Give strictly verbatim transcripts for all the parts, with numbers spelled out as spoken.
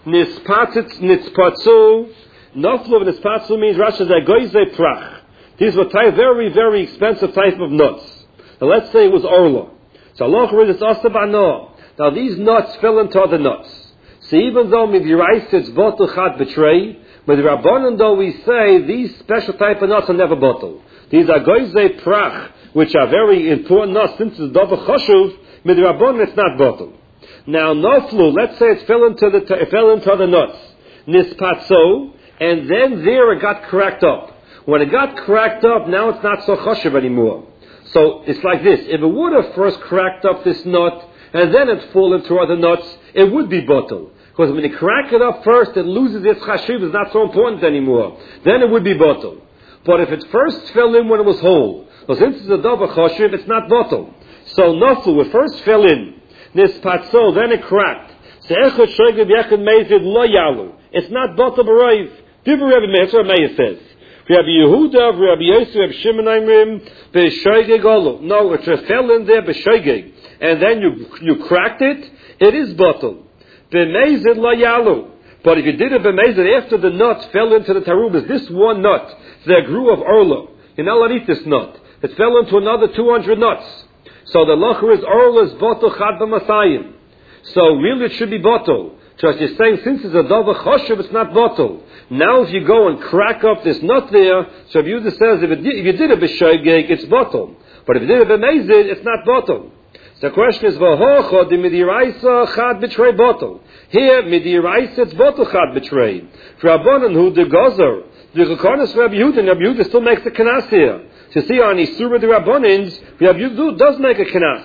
Nispatzit, nispatzu. Naflu nispatzu means Rashi says agoize prach. These were type, very, very expensive type of nuts. Now let's say it was orla. So Allah read it's asabano. Now these nuts fell into other nuts. So even though midiraisa it's botel chad betray, with Rabbanan though we say these special type of nuts are never botel. These are goizei prach, which are very important nuts. Since it's dava chashuv, midirabbanan it's not botel. Now naflu, let's say it fell into the it fell into other nuts. Nispatzo, and then there it got cracked up. When it got cracked up, now it's not so chashuv anymore. So it's like this: if it would have first cracked up this nut and then it fall into other nuts, it would be botel. Because when you crack it up first, it loses its chashuv. It's not so important anymore. Then it would be botel. But if it first fell in when it was whole, so since it's a dava chashuv, it's not botel. So naflu, it first fell in. Nispatzo, then it cracked. So echad shoyged b'echad meizid lo yalu. It's not botel b'roiv. Dibur Rebbe Meir, that's what Meir says. Rabbi Yehuda, Rabbi Yosef, Rabbi Shimon Aimrim, b'shoygeg olu. No, it just fell in there b'shoygeg, and then you you cracked it. It is botel. B'meizid lo yalu. But if you did it b'meizid after the nut fell into the tarubas, this one nut that grew of orla, you're not allowed to eat this nut. It fell into another two hundred nuts. So the lacher is orla is botel chad b'masayim. So really it should be botel. Just you're saying since it's a dava choshev, it's not botel. Now if you go and crack up this nut there, so if you says if, it, if you did it b'shoygeg, it's botel. But if you did it b'meizid, it's not botel. So the question is, v'hocha di midiraisa chad betray botel. Here midiraisa it's botel chad betray. Rabbanan hu de gozer. The Gekonis Rabbi Yehuda, Rabbi Yehuda still makes a kanas here. So you see on Isura the Rabbanins, Rabbi Yehuda does make a kanas.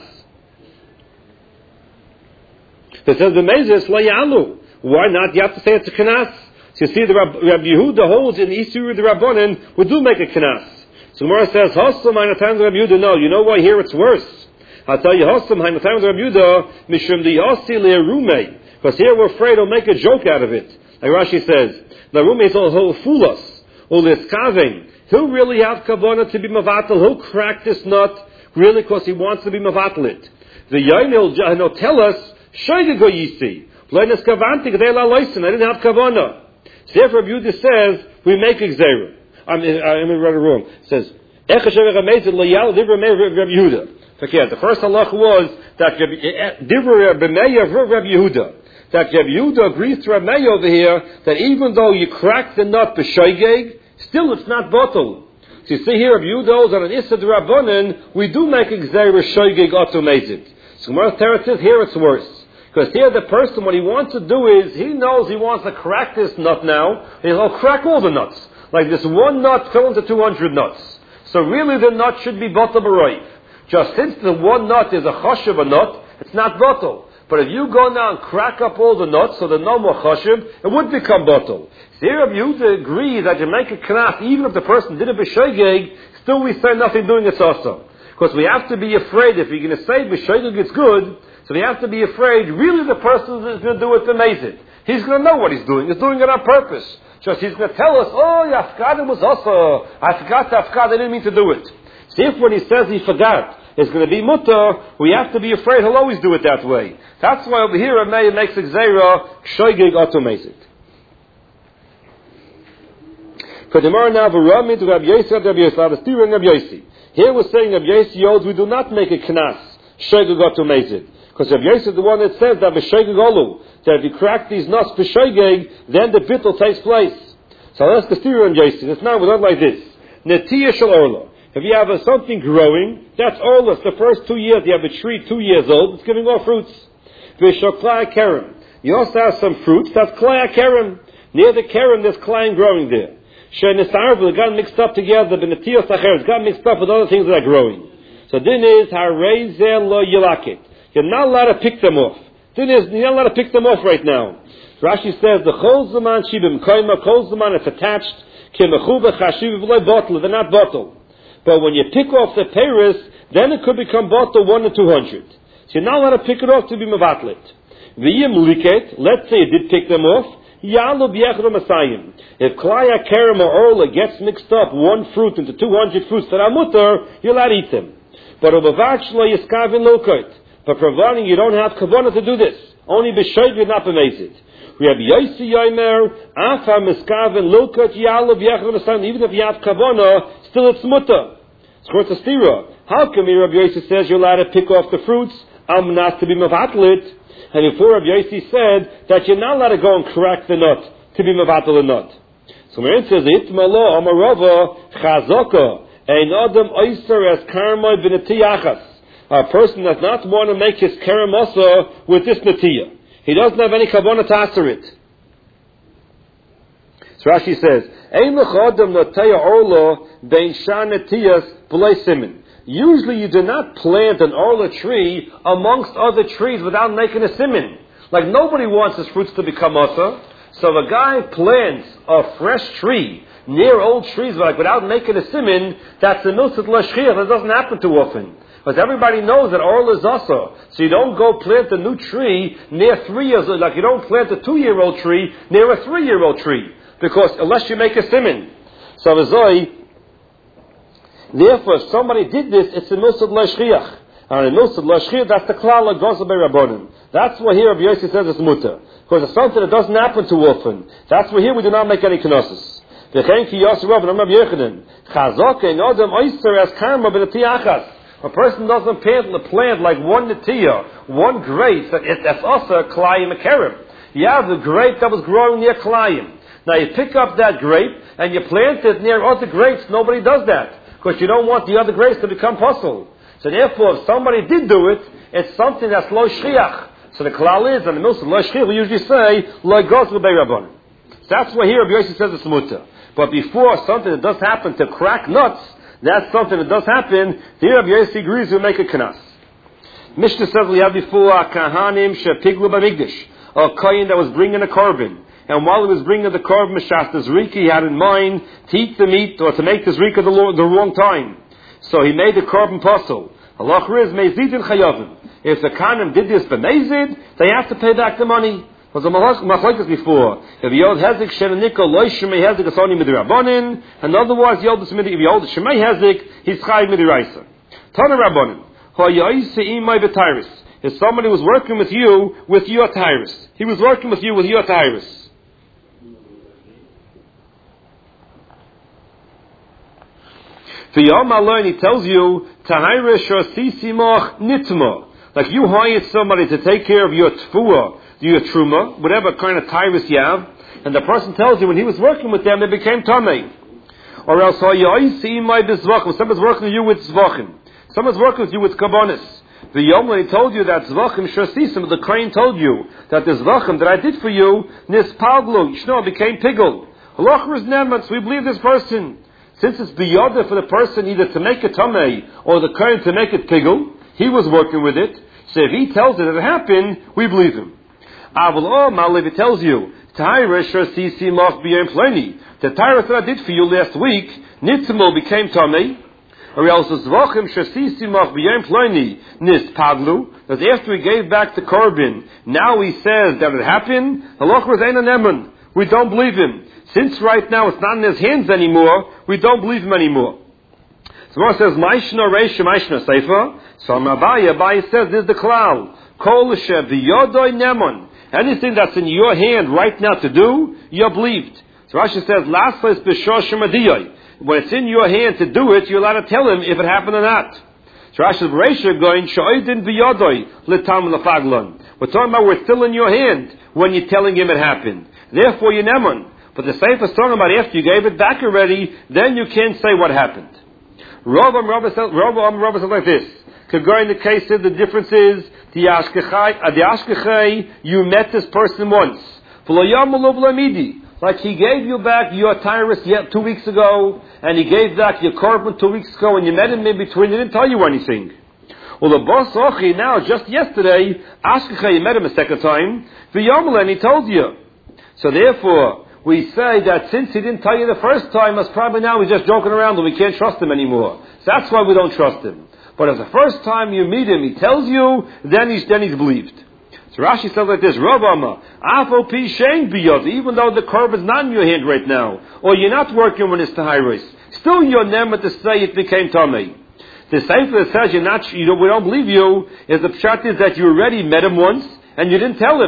It says the Mezes la yalu. Why not? You have to say it's a kanas. So you see the Rabbi, Rabbi Yehuda holds in Isura the Rabbanin, we do make a kanas. So Gemara says, Hossam Hainatan Rabbi Yehuda, no, you know why here it's worse? I'll tell you, Hossam Hainatan Rabbi Yehuda, Mishum di Yossi le'erume. Because here we're afraid he'll make a joke out of it. Like Rashi says, the Rume will fool us. He'll really have kavanah to be mavatal. He'll crack this nut really because he wants to be mavatal it. The yain he'll tell us shoygeg yisi. Leinas kavanti gdei la loisen. I didn't have kavanah. So therefore, Rabbi Yehuda says we make a gzeira. I mean, I mean, read it wrong. It says echashev amazed loyal divra Rabbi Yehuda. Okay, the first halach was that divra Rabbi Yehuda. That Rabbi Yehuda agrees to Rabbi Meir over here that even though you crack the nut b'shoygeg, still it's not botel. So you see here, Rabbi Yehuda holds on an issa d'Rabbanan, we do make a gzeira shoygeg automazed. So Gemara Teretz says here it's worse. Because here the person, what he wants to do is, he knows he wants to crack this nut now, and he'll crack all the nuts. Like this one nut fell into two hundred nuts. So really the nut should be botel b'roiv. Just since the one nut is a choshev a nut, it's not botel. But if you go now and crack up all the nuts, so there's no more chashiv, it would become botel. So here Rabbi Yehuda agrees that you make a knas, even if the person did it b'shoygeg, still we say nothing doing it also. Because we have to be afraid, if you're going to say b'shoygeg it's good, so we have to be afraid, really the person is going to do it amazing. He's going to know what he's doing. He's doing it on purpose. Just he's going to tell us, oh, Yafkad was also, I forgot Yafkad, I didn't mean to do it. See, if when he says he forgot, it's going to be mutter, we have to be afraid he'll always do it that way. That's why over here Rabbi makes a gzeira, shoygeg automazed. For the Gemara now, v'ramid Rabbi Yosef, Rabbi Yosef, Avastir and Rabbi Yosef. Here we're saying Rabbi Yosef holds we do not make a knas, shoygeg automazed. Because Rabbi Yosef is the one that says that b'shoygeg olu, that if you crack these nuts b'shoygeg, then the bittul takes place. So that's the theory on Yosef. It's not, we're not like this. Netiyah shel orla. If you have a, something growing, that's orla. The first two years, you have a tree two years old, it's giving off fruits. V'shokla kerem. You also have some fruits, that's klaya kerem. Near the kerem, there's klaya growing there. She'nesarvul, it got mixed up together, but netiyah sacher, it got mixed up with other things that are growing. So then is, harezel lo yilakit. You're not allowed to pick them off. Then is, you're not allowed to pick them off right now. Rashi says, the chol zaman shibim koima, chol zaman is attached, kimechuba chashiv v'loi bottle, they're not bottle. But when you pick off the peris, then it could become bottle one to two hundred. So you're not allowed to pick it off to be mevatlet. V'yim liket, let's say you did pick them off, yalu b'yechro masayim. If klaya kerem or orla gets mixed up, one fruit into two hundred fruits that are mutter, you're allowed to eat them. But obavach shlo yiskavin lokot. But providing you don't have kavanah to do this, only b'shoygeg not b'mezid. We have Yosi Yomer, Afa Miskaven, Lilkot Yalav Yechon, even if you have Kavana, still it's Mutta. It's called a stira. How come Rabbi Yosi says you're allowed to pick off the fruits? I'm not to be Mavatlit. And before Rabbi Yosi said that you're not allowed to go and crack the nut to be Mavatl the nut. So when it says, Itmalo Amarava Chazaka, Ein Adam Oyster as Karma Binatiyachas. A person does not want to make his Karamasa with this Natiyah. He doesn't have any Kavanah to answer it. So Rashi says, Ein L'chadam Natiyah Orla Bein Shar Natiyas B'lei Simin. Usually you do not plant an Orla tree amongst other trees without making a Simin. Like nobody wants his fruits to become Asa. So if a guy plants a fresh tree near old trees like without making a Simin, that's a Milsat Lashchir. That doesn't happen too often. Because everybody knows that Orla is Asa. So you don't go plant a new tree near three years old, like you don't plant a two-year-old tree near a three-year-old tree. Because unless you make a Simin. So Azoi, therefore, if somebody did this, it's a Milsad Lashchiach. And in Milsad Lashchiach, that's the Klal of Gozel Rabbanim. That's why here Rabbi Yossi says it's Mutter. Because it's something that doesn't happen too often. That's why here we do not make any Knossos. V'chein ki Yossi Rav, and Rabbi Yechanan. Chazok ein Adam oyster as karma b'natiyachas. A person doesn't plant, plant like one natiyah, one grape, that's also Klayim Akerim. You have the grape that was growing near Klayim. Now you pick up that grape and you plant it near other grapes. Nobody does that because you don't want the other grapes to become puzzle. So therefore, if somebody did do it, it's something that's lo shchiach. So the klal is, and the milsa lo shchiach, we usually say lo gozel beirabon. So that's why here Rabbi Yossi says it's muta. But before something that does happen to crack nuts, that's something that does happen. Here Rabbi Yossi agrees we make a knas. Mishnah says we have before a kahanim shepiglu b'migdash, a kohen that was bringing a korban. And while he was bringing the korban mishas zrika, he had in mind to eat the meat or to make the zrika the, the wrong time. So he made the korban puzzle. Allah is mezid and chayavim. If the kahanim did this b'mezid, they have to pay back the money. Was a machlokes before. If you hold hezek shenikol loy shemei hezek it's only midrabanin, and otherwise you hold the if you hold the shemei hezek he's chayiv midraisa. Tana rabbanin hoyayse imay b'tyrus. If somebody was working with you with your tyrus, he was working with you with your tyrus. For Yom Alon, he tells you tahirish or sisimach nitma. Like you hired somebody to take care of your tfuah, your truma, whatever kind of tyrus you have, and the person tells you when he was working with them, they became tamei. Or else, someone's working with you with zvachim. Someone's working with you with kabonis. The Yom, when he told you that zvachim shasisim, the crane told you that the zvachim that I did for you, nispaglu, yishno, became pigul. Allah is neman, so we believe this person. Since it's biyodah for the person either to make it tamei or the crane to make it pigul, he was working with it. So if he tells it that it happened, we believe him. Aval oh, Malev, it tells you, Tyrish or Sisi must be plenty. The Tyrus that I did for you last week, Nitzimol became Tomei, or else the Zvachim Shasisi must be plenty, Nis Paglu, that after he gave back the korban, now he says that it happened, Allah was Ein Aneman. We don't believe him. Since right now it's not in his hands anymore, we don't believe him anymore. So Moshe says, Maishna Reish, Maishna Seifa. So Abaye, Abaye says, this is the klal. Kol Sheviyodoi Nemon. Anything that's in your hand right now to do, you're believed. So Rashi says, Lasles B'Shoshim Adiyoi. When it's in your hand to do it, you're allowed to tell him if it happened or not. So Rashi says, Reisha going, Sho'idin B'Yodoi, L'tam L'Faglon. We're talking about we're still in your hand when you're telling him it happened. Therefore, you're Nemon. But the Sefer is talking about after you gave it back already, then you can't say what happened. Robam Rabba says like this. In the case of the difference is the Ashkechai, you met this person once. Like he gave you back your tyrus yet two weeks ago, and he gave back your korban two weeks ago, and you met him in between, he didn't tell you anything. Well, the boss Ochi now, just yesterday, Ashkechai, you met him a second time, and he told you. So therefore, we say that since he didn't tell you the first time, that's probably now he's just joking around and we can't trust him anymore. So that's why we don't trust him. But if the first time you meet him, he tells you, then he's then he's believed. So Rashi says like this, Rav Amma, Afo Pi Shein Biyod, even though the korban is not in your hand right now, or you're not working when it's Tahiris, still you're never to say it became Tamei. The Sefer that says you're not, you don't, we don't believe you, is the pshat is that you already met him once, and you didn't tell him.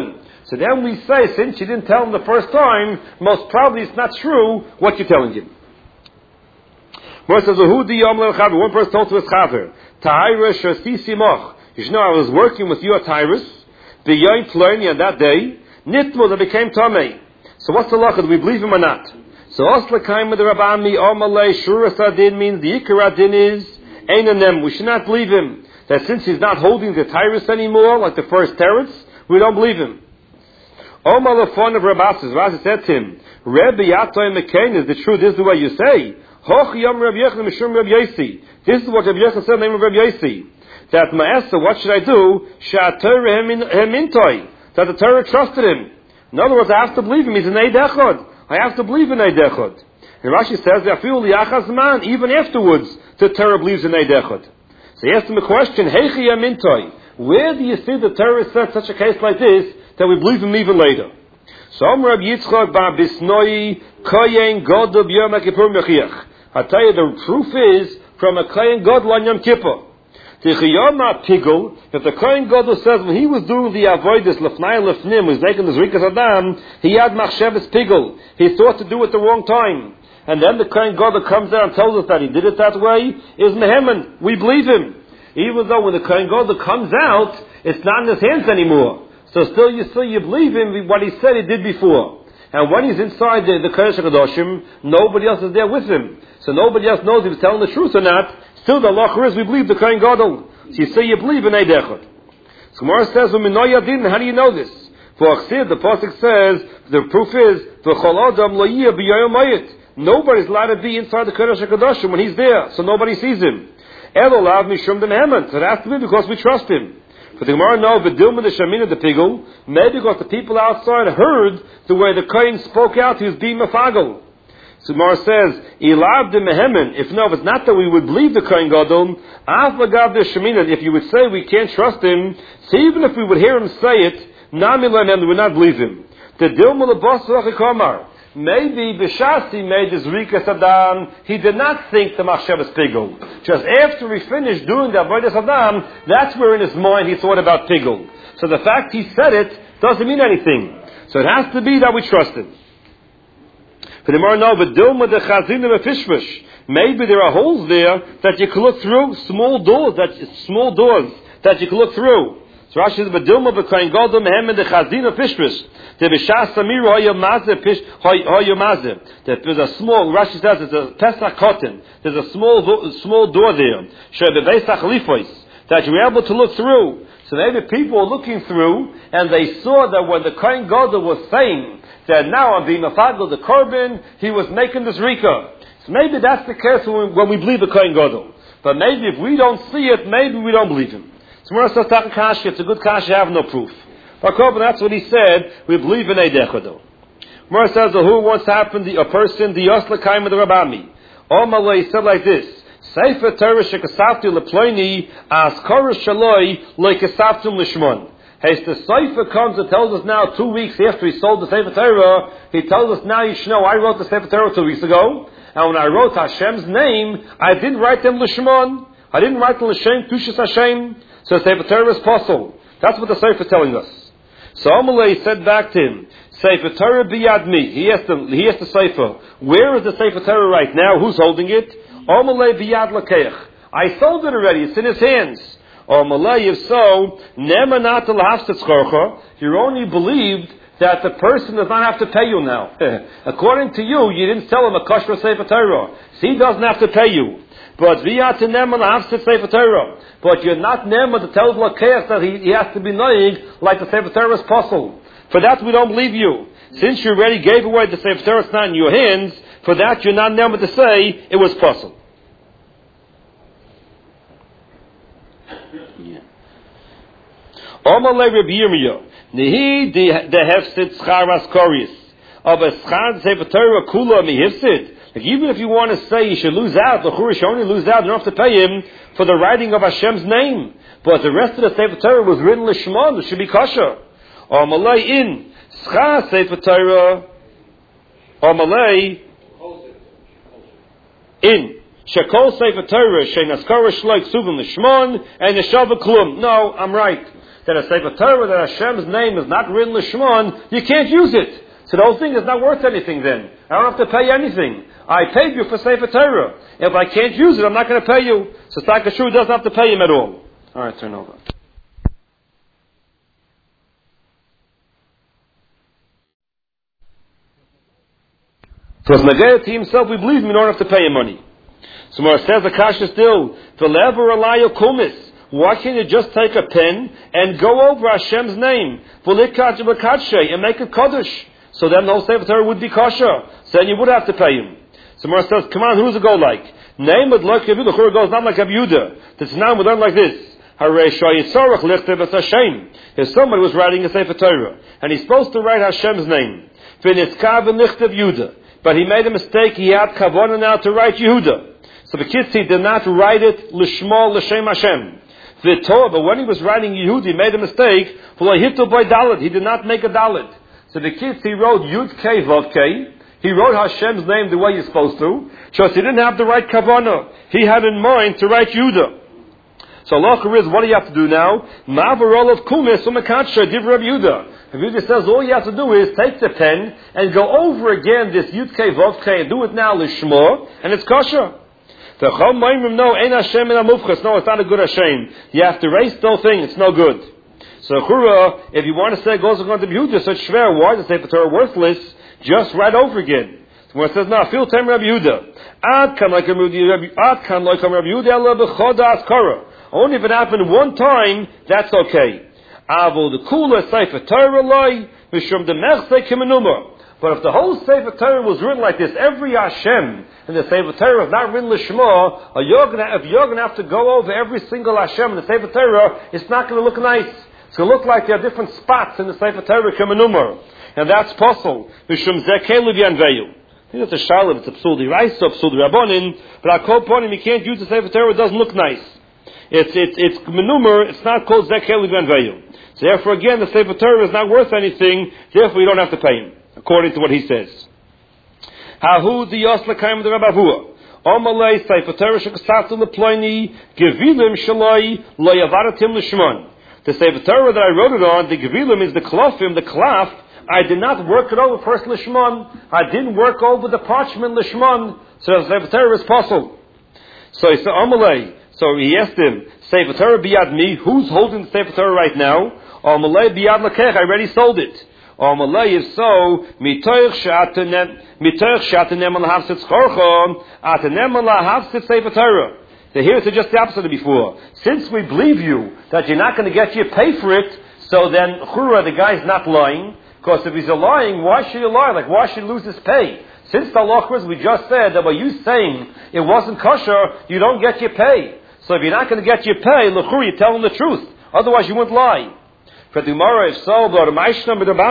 So then we say, since you didn't tell him the first time, most probably it's not true what you're telling him. One person told to his chaver, you should know, I was working with you at Tyrus, b'yoyin plurni on that day, nitmul, that became tamei. So what's the law? Do we believe him or not? So Oslakaim with the Rabbami, Omalei, Shuras Adin means the Ikar Adin is Ein Anem. We should not believe him that since he's not holding the Tyrus anymore, like the first Teretz, we don't believe him. Omalafon of Rabbasas, Rabbasas said to him, Rebbe Yatoy Mekain, is the truth, this is the way you say. Hoch Yom Reb Yechon Mishum Reb Yesi. This is what Reb Yechon said in the name of Reb Yesi. That Ma'asa, what should I do? Sha'ator Hemintoi. That the Torah trusted him. In other words, I have to believe him. He's an Eid Echad. I have to believe in Eid Echad. And Rashi says, man, even afterwards, the Torah believes in Eid Echad. So he asked him a question, Heichi Yamintoi. Where do you see the Torah said such a case like this, that we believe him even later? So Reb Yitzchak bar Bisnoi, Koyen Godub Yom HaKippur Mechiach. I tell you, the proof is from a Koyen Godel on Yom Kippur. If the Kohen Gadol says when he was doing the avoidus lefnai lefnim, was making the zrikas adam, he had machshavas pigul. He thought to do it the wrong time, and then the Kohen Gadol comes there and tells us that he did it that way. Is mehemen? We believe him, even though when the Kohen Gadol comes out, it's not in his hands anymore. So still, you still you believe him what he said he did before. And when he's inside the, the Kodesh HaKadoshim, nobody else is there with him, so nobody else knows if he's telling the truth or not. Still, the law is we believe the Kohen Gadol. So you say you believe in Eid Echad. So Gemara says, how do you know this? For Achsid, the pasuk says, the proof is, nobody's allowed to be inside the Kodesh HaKadoshim when he's there, so nobody sees him. Elolav mishum d'mehemen. So it has to be because we trust him. For the Gemara know, v'dilma the shamina the pigul, maybe because the people outside heard the way the Kohen spoke out, he was being mafagel. So Gemara says, Ilav de mehemen. If no, if it's not that we would believe the Kohen Gadol, af lagav de shemina. If you would say we can't trust him, so even if we would hear him say it, nami lehem, we would not believe him. The dilma lebos rachikomar. Maybe Bishasti made his Rika Saddam, he did not think the Machshavas Pigul. Just after he finished doing the Avodah Saddam, that's where in his mind he thought about Pigul. So the fact he said it doesn't mean anything. So it has to be that we trust him. For the more no, but Dilma the Chazinim Fishfish. Maybe there are holes there that you can look through, small doors that small doors that you can look through. So Rashi says, "B'dilma b'kain gadol mehem the Chazina Fishfish." The b'shas samiru hayamazeh pish hayamazeh. There's a small. Rashi says it's a pesach cotton. There's a small small door there. Shebeveisach lifois that you were able to look through. So maybe people were looking through and they saw that when the Kohen Gadol was saying that now I'm being mafagel the korban, he was making this rika. So maybe that's the case when we, when we believe the Kohen Gadol. But maybe if we don't see it, maybe we don't believe him. So Mora says Kashi, it's a good Kashi, have no proof. But korban, that's what he said. We believe in Eid Echad. Mora says who once happened the a person the Yosla Kaim of the Rabbami. Omalei said like this. Sefer Torah shekasavtu leploini as korish shaloi lekasavtum lishmon. As the Sefer comes and tells us now two weeks after he sold the Sefer Torah, he tells us now you should know I wrote the Sefer Torah two weeks ago, and when I wrote Hashem's name, I didn't write them lishmon. I didn't write them l'shem tushas Hashem. So the Sefer Torah is possible. That's what the Sefer is telling us. So Amalei said back to him, Sefer Torah biyad mi. He asked him, he asked the Sefer, where is the Sefer Torah right now? Who's holding it? Amalei biyad lakeich. I sold it already. It's in his hands. Amalei, if so, nemanat l'haftetzchorcha. You only believed that the person does not have to pay you now. According to you, you didn't sell him a kosher Sefer Torah. So he doesn't have to pay you. But via to neman l'haftet Sefer Torah. But you're not neman to tell lakeich that he, he has to be noig like the Sefer Torah is possible. For that we don't believe you. Since you already gave away the Sefer Torah, it's not in your hands. For that you're not neman to say it was possible. Omalei Reb Yirmiyah, Nehi de hefsid scharas koris, of a schad Sefer Torah kula mi hefsid. Like even if you want to say you should lose out, the Churish only lose out, you don't have to pay him for the writing of Hashem's name. But the rest of the Sefer Torah was written l'shmon, it should be kosher. Omalei in schad Sefer Torah, Omalei in Shekol Sefer Torah shenaskara shloik suvim l'shmon and neshava klum. No, I'm right. that a Sefer Torah, that Hashem's name is not written Lishmon, you can't use it. So the whole thing is not worth anything then. I don't have to pay anything. I paid you for Sefer Torah. If I can't use it, I'm not going to pay you. So Takashur doesn't have to pay him at all. All right, turn over. So as Nagaya to himself, we believe him, we don't have to pay him money. So Mara says, Akasha still, V'lever alayo kumis. Why can't you just take a pen and go over Hashem's name? And make it Kaddish. So then the whole Sefer Torah would be kosher. So then you would have to pay him. So Mara says, come on, who does it go like? Name it like Rabbi Yehuda. goes not like Rabbi Yehuda. This now we learn like this. If somebody was writing a Sefer Torah, and he's supposed to write Hashem's name, but he made a mistake, he had kavanah now to write Yehuda. So the kids, he did not write it l'shmo l'shem Hashem. But when he was writing Yehuda, he made a mistake. He did not make a dalet. So the kids, he wrote Yud K Vav K. He wrote Hashem's name the way you're supposed to. Just he didn't have the right kavanah. He had in mind to write Yehuda. So Allah is, what do you have to do now? Ma'avarol of kumis umakatsha div Rabbi Yehuda. Rabbi Yehuda says all you have to do is take the pen and go over again this Yud K Vav K and do it now l'shmo, and it's kosher. The Chol Moimrim no ein Hashem in amufchas. No, it's not a good Hashem. You have to erase the whole thing. It's no good. So Chura, if you want to say it goes on to Yehuda, so it's shver. Why does Sefer Torah worthless? Just write over again. So when it says no, feel time Rabbi Yehuda. Ad kan like Rabbi Yehuda. Ad kan like Rabbi Yehuda. Allah b'chodas kara. Only if it happened one time, that's okay. Avol the kula Sefer Torah loy mishum the mechse kimenuma. But if the whole Sefer Torah was written like this, every Hashem in the Sefer Torah is not written l'shmo, if you're going to have to go over every single Hashem in the Sefer Torah, it's not going to look nice. It's going to look like there are different spots in the Sefer Torah kemenuma. And that's possible. Mishum zekelu v'yanveyu. I think that's a shalom, it's a psuli raisa, psuli rabbonin, but I call upon him, you can't use the Sefer Torah, it doesn't look nice. It's it's it's menumer. It's not called zekel v'yanveyu. So therefore, again, the Sefer Torah is not worth anything. Therefore, you don't have to pay him, according to what he says. Hahu the yos l'kaim the Rabavua. Omalei Sefer Torah shekasatu leploini gevilim shaloi lo yavaratim l'shmon. The Sefer Torah that I wrote it on, the gevilim is the klofim, the klaf. I did not work it over first l'shmon. I didn't work over the parchment l'shmon. So the Sefer Torah is possible. So he said, Omalei. So he asked him, Sefer Torah biyad me, who's holding the Sefer Torah right now? Or Malay biyad lakech, I already sold it. Or Malay, if so, mitoich shatanem alahavsit schorchom, atanem alahavsit Sefer Torah. So here it's just the opposite of before. Since we believe you that you're not going to get your pay for it, so then chura, the guy's not lying. Because if he's lying, why should he lie? Like, why should he lose his pay? Since the law was, we just said that by you saying it wasn't kosher, you don't get your pay. So if you're not going to get your pay, l'chur, you tell them the truth. Otherwise, you wouldn't lie. For the Gemara, if so,